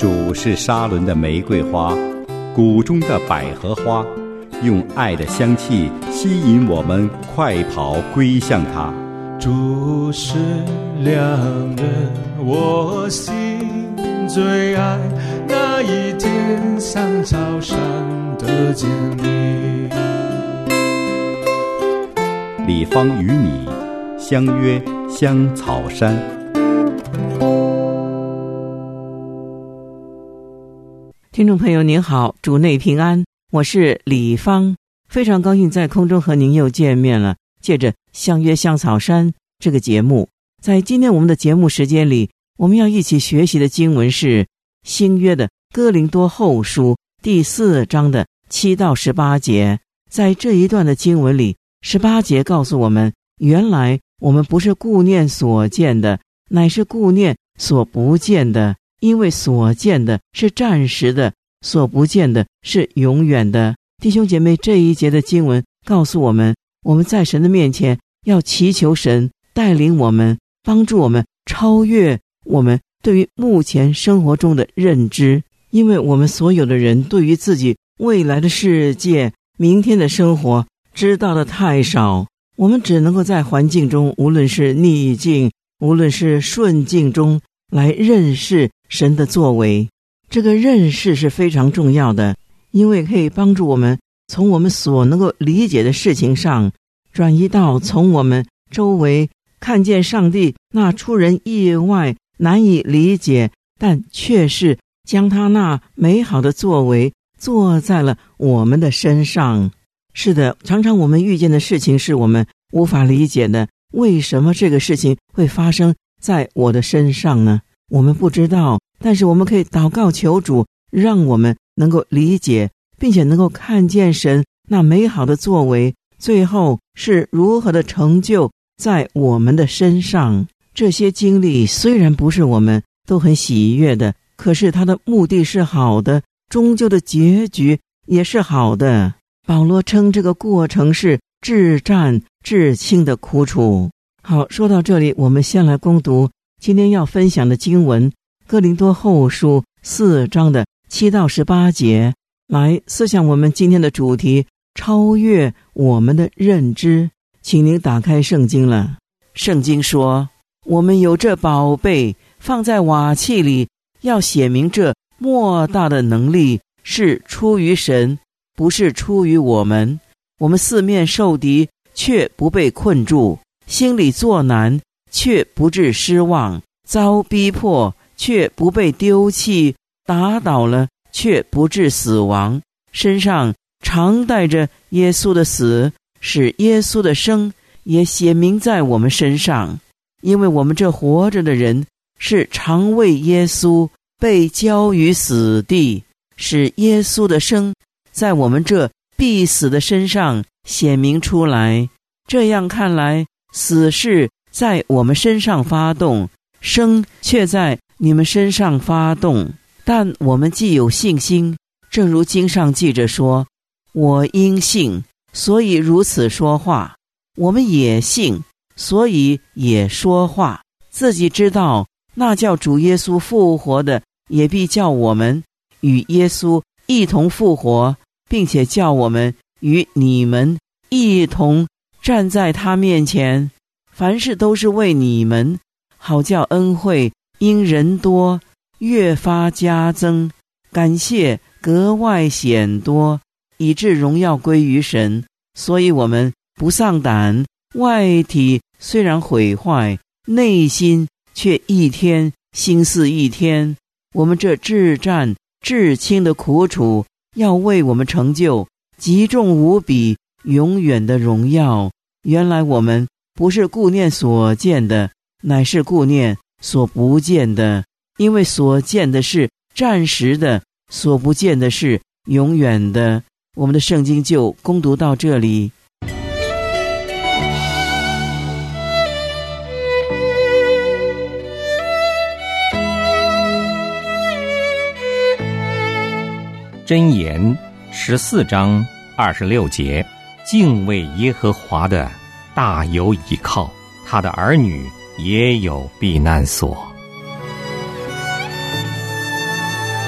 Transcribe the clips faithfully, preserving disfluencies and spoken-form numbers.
主是沙伦的玫瑰花，谷中的百合花，用爱的香气吸引我们快跑归向他。 主是良人，我心最爱，那一天像草上的坚立。 李芳与你相约香草山。 听众朋友您好，主内平安，我是李芳，非常高兴在空中和您又见面了。借着相约香草山这个节目，在今天我们的节目时间里，我们要一起学习的经文是新约的哥林多后书第四章的七到十八节。在这一段的经文里，十八节告诉我们，原来我们不是顾念所见的，乃是顾念所不见的，因为所见的是暂时的，所不见的是永远的。弟兄姐妹，这一节的经文告诉我们，我们在神的面前要祈求神带领我们，帮助我们超越我们对于目前生活中的认知，因为我们所有的人对于自己未来的世界、明天的生活知道的太少，我们只能够在环境中，无论是逆境，无论是顺境中来认识神的作为。这个认识是非常重要的，因为可以帮助我们从我们所能够理解的事情上，转移到从我们周围看见上帝那出人意外、难以理解，但却是将他那美好的作为做在了我们的身上。是的，常常我们遇见的事情是我们无法理解的，为什么这个事情会发生在我的身上呢？我们不知道，但是我们可以祷告求主，让我们能够理解，并且能够看见神那美好的作为，最后是如何的成就在我们的身上。这些经历虽然不是我们都很喜悦的，可是它的目的是好的，终究的结局也是好的。保罗称这个过程是至战至轻的苦楚。好，说到这里，我们先来攻读今天要分享的经文，哥林多后书四章的七到十八节，来思想我们今天的主题，超越我们的认知。请您打开圣经了。圣经说，我们有这宝贝放在瓦器里，要写明这莫大的能力是出于神，不是出于我们。我们四面受敌，却不被困住；心里作难，却不致失望；遭逼迫，却不被丢弃；打倒了，却不致死亡。身上常带着耶稣的死，使耶稣的生也显明在我们身上。因为我们这活着的人，是常为耶稣被交于死地，使耶稣的生在我们这必死的身上显明出来。这样看来，死是在我们身上发动，生却在你们身上发动。但我们既有信心，正如经上记着说，我因信，所以如此说话。我们也信，所以也说话。自己知道那叫主耶稣复活的，也必叫我们与耶稣一同复活，并且叫我们与你们一同站在他面前。凡事都是为你们，好叫恩惠因人多越发加增，感谢格外显多，以致荣耀归于神。所以我们不丧胆，外体虽然毁坏，内心却一天心似一天。我们这至战至轻的苦楚，要为我们成就极重无比永远的荣耀。原来我们不是顾念所见的，乃是顾念所不见的，因为所见的是暂时的，所不见的是永远的。我们的圣经就攻读到这里。 箴言十四章二十六节，敬畏耶和华的大有倚靠，他的儿女也有避难所。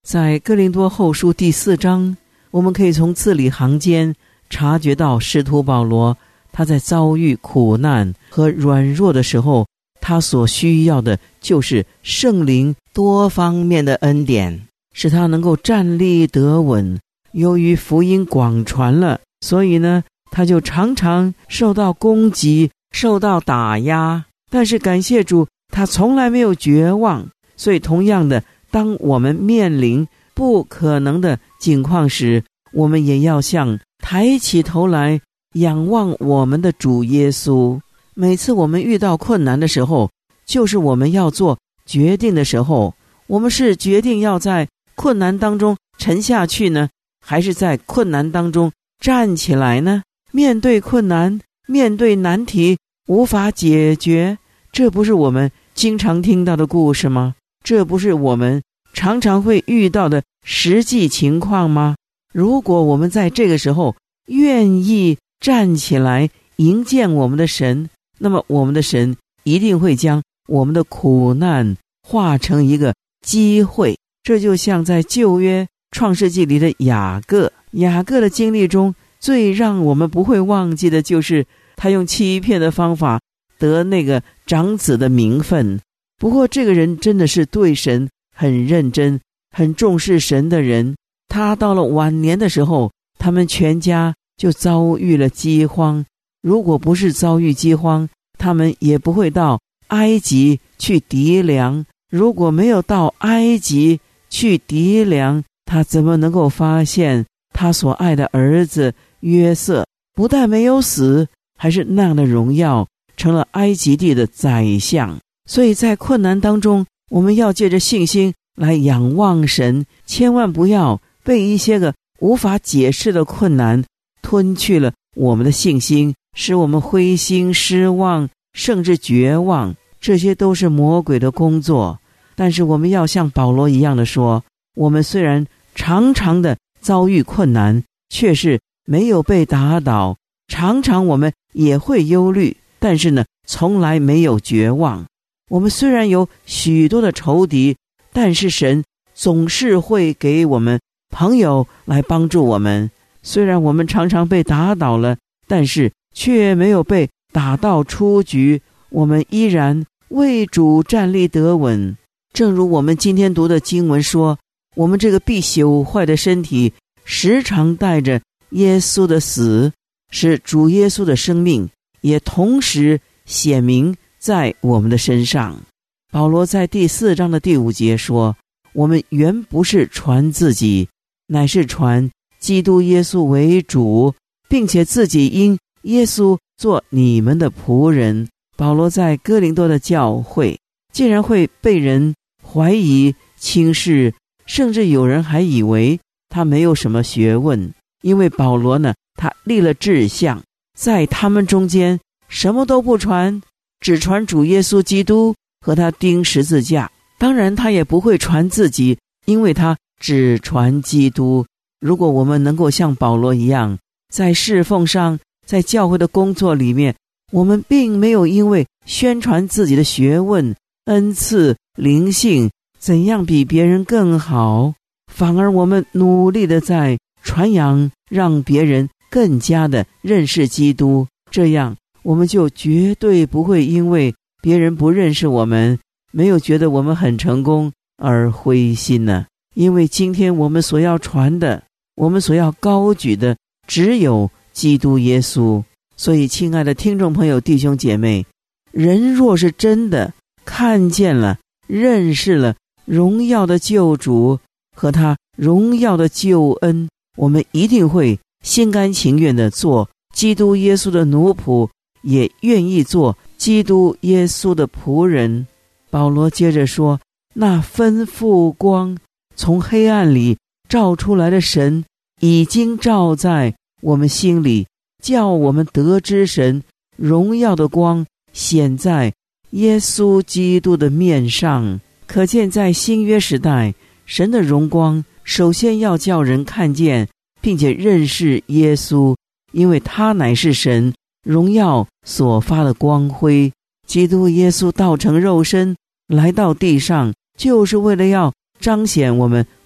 在哥林多后书第四章，我们可以从字里行间察觉到使徒保罗他在遭遇苦难和软弱的时候，他所需要的就是圣灵多方面的恩典，使他能够站立得稳。由于福音广传了，所以呢，他就常常受到攻击，受到打压，但是感谢主，他从来没有绝望。所以同样的，当我们面临不可能的境况时，我们也要像抬起头来仰望我们的主耶稣。每次我们遇到困难的时候，就是我们要做决定的时候。我们是决定要在困难当中沉下去呢，还是在困难当中站起来呢？面对困难，面对难题无法解决，这不是我们经常听到的故事吗？这不是我们常常会遇到的实际情况吗？如果我们在这个时候愿意站起来迎见我们的神，那么我们的神一定会将我们的苦难化成一个机会。这就像在旧约创世纪里的雅各，雅各的经历中最让我们不会忘记的就是他用欺骗的方法得那个长子的名分。不过这个人真的是对神很认真，很重视神的人。他到了晚年的时候，他们全家就遭遇了饥荒。如果不是遭遇饥荒，他们也不会到埃及去籴粮。如果没有到埃及去籴粮，他怎么能够发现他所爱的儿子约瑟不但没有死，还是那样的荣耀，成了埃及地的宰相。所以在困难当中，我们要借着信心来仰望神，千万不要被一些个无法解释的困难吞去了我们的信心，使我们灰心失望，甚至绝望。这些都是魔鬼的工作。但是我们要像保罗一样的说，我们虽然常常的遭遇困难，却是没有被打倒，常常我们也会忧虑，但是呢，从来没有绝望。我们虽然有许多的仇敌，但是神总是会给我们朋友来帮助我们。虽然我们常常被打倒了，但是却没有被打到出局，我们依然为主站立得稳。正如我们今天读的经文说，我们这个必朽坏的身体时常带着耶稣的死，使主耶稣的生命也同时显明在我们的身上。保罗在第四章的第五节说，我们原不是传自己，乃是传基督耶稣为主，并且自己因耶稣做你们的仆人。保罗在哥林多的教会竟然会被人怀疑轻视，甚至有人还以为他没有什么学问，因为保罗呢，他立了志向，在他们中间什么都不传，只传主耶稣基督和他钉十字架。当然他也不会传自己，因为他只传基督。如果我们能够像保罗一样，在侍奉上，在教会的工作里面，我们并没有因为宣传自己的学问、恩赐、灵性怎样比别人更好，反而我们努力的在传扬，让别人更加的认识基督。这样我们就绝对不会因为别人不认识我们，没有觉得我们很成功而灰心呢。因为今天我们所要传的，我们所要高举的，只有基督耶稣。所以亲爱的听众朋友、弟兄姐妹，人若是真的看见了、认识了荣耀的救主和他荣耀的救恩，我们一定会心甘情愿地做基督耶稣的奴仆，也愿意做基督耶稣的仆人。保罗接着说，那吩咐光从黑暗里照出来的神，已经照在我们心里，叫我们得知神荣耀的光显在耶稣基督的面上。可见在新约时代，神的荣光首先要叫人看见并且认识耶稣，因为他乃是神荣耀所发的光辉。基督耶稣道成肉身来到地上，就是为了要彰显我们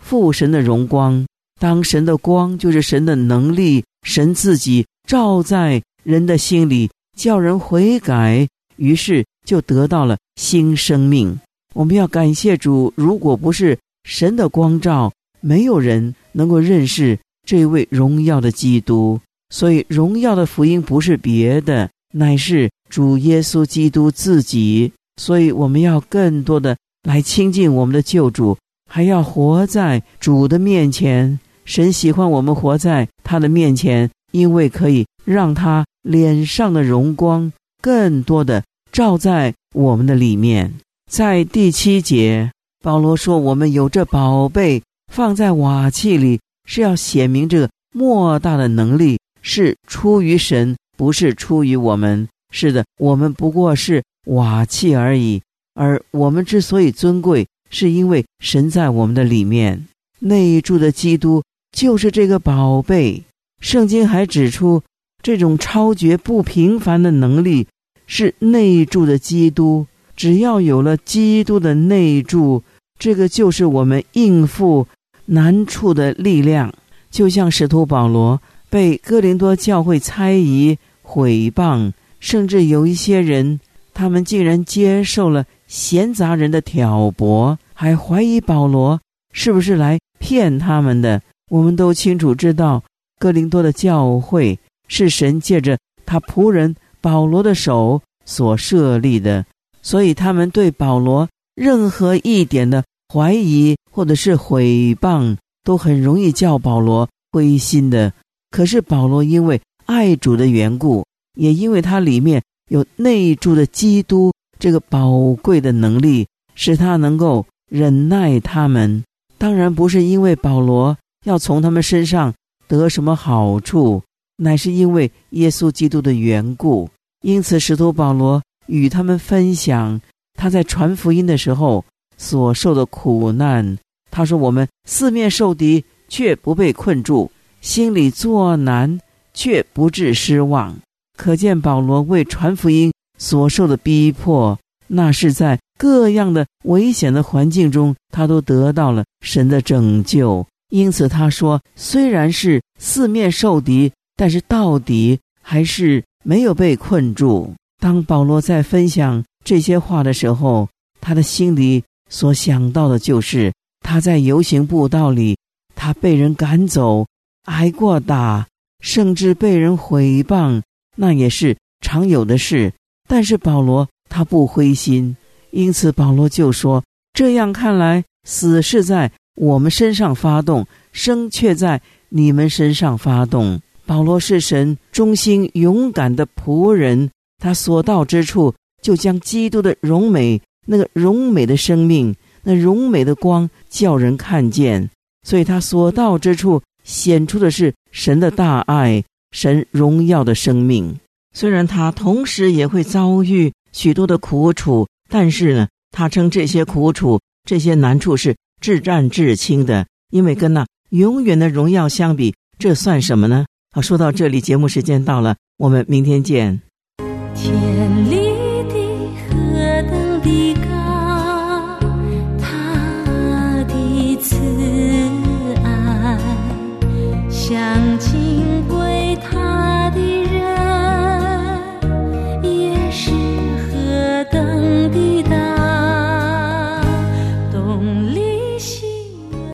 父神的荣光。当神的光就是神的能力，神自己照在人的心里，叫人悔改，于是就得到了新生命。我们要感谢主，如果不是神的光照，没有人能够认识这位荣耀的基督。所以荣耀的福音不是别的，乃是主耶稣基督自己。所以我们要更多的来亲近我们的救主，还要活在主的面前。神喜欢我们活在他的面前，因为可以让他脸上的荣光更多的照在我们的里面。在第七节，保罗说我们有这宝贝放在瓦器里，是要显明这个莫大的能力是出于神，不是出于我们。是的，我们不过是瓦器而已，而我们之所以尊贵，是因为神在我们的里面。内住的基督就是这个宝贝。圣经还指出，这种超绝不平凡的能力是内住的基督。只要有了基督的内住，这个就是我们应付难处的力量。就像使徒保罗被哥林多教会猜疑、毁谤，甚至有一些人，他们竟然接受了闲杂人的挑拨，还怀疑保罗是不是来骗他们的。我们都清楚知道，哥林多的教会是神借着他仆人保罗的手所设立的，所以他们对保罗任何一点的怀疑或者是毁谤，都很容易叫保罗灰心的。可是保罗因为爱主的缘故，也因为他里面有内住的基督这个宝贵的能力，使他能够忍耐他们。当然不是因为保罗要从他们身上得什么好处，乃是因为耶稣基督的缘故。因此使徒保罗与他们分享他在传福音的时候所受的苦难。他说，我们四面受敌，却不被困住，心里作难，却不致失望。可见保罗为传福音所受的逼迫，那是在各样的危险的环境中，他都得到了神的拯救。因此他说，虽然是四面受敌，但是到底还是没有被困住。当保罗在分享这些话的时候，他的心里所想到的就是他在游行步道里，他被人赶走，挨过打，甚至被人毁谤，那也是常有的事。但是保罗他不灰心，因此保罗就说，这样看来，死是在我们身上发动，生却在你们身上发动。保罗是神忠心勇敢的仆人，他所到之处就将基督的荣美，那个荣美的生命，那荣美的光叫人看见。所以他所到之处显出的是神的大爱，神荣耀的生命。虽然他同时也会遭遇许多的苦楚，但是呢，他称这些苦楚，这些难处是至战至轻的，因为跟那永远的荣耀相比，这算什么呢？好，说到这里，节目时间到了，我们明天见。 天立地何等的高